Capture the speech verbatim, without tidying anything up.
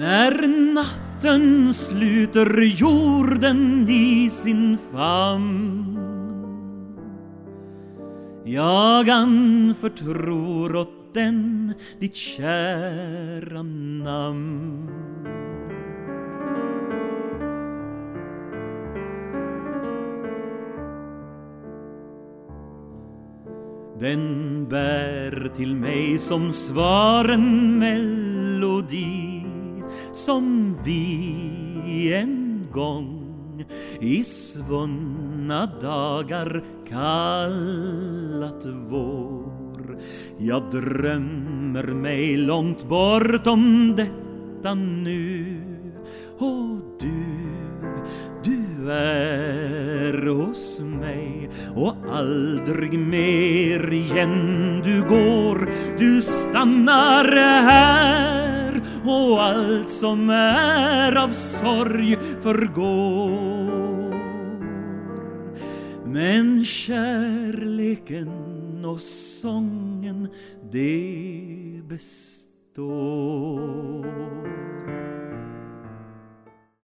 När natten sluter jorden i sin famn, jag anförtror åt den ditt kära namn. Den bär till mig som svar en melodi, som vi en gång i svunna dagar kallat vår. Jag drömmer mig långt bortom detta nu, och du, du är hos mig och aldrig mer igen du går. Du stannar här och allt som är av sorg förgår. Men kärleken och sången, det består.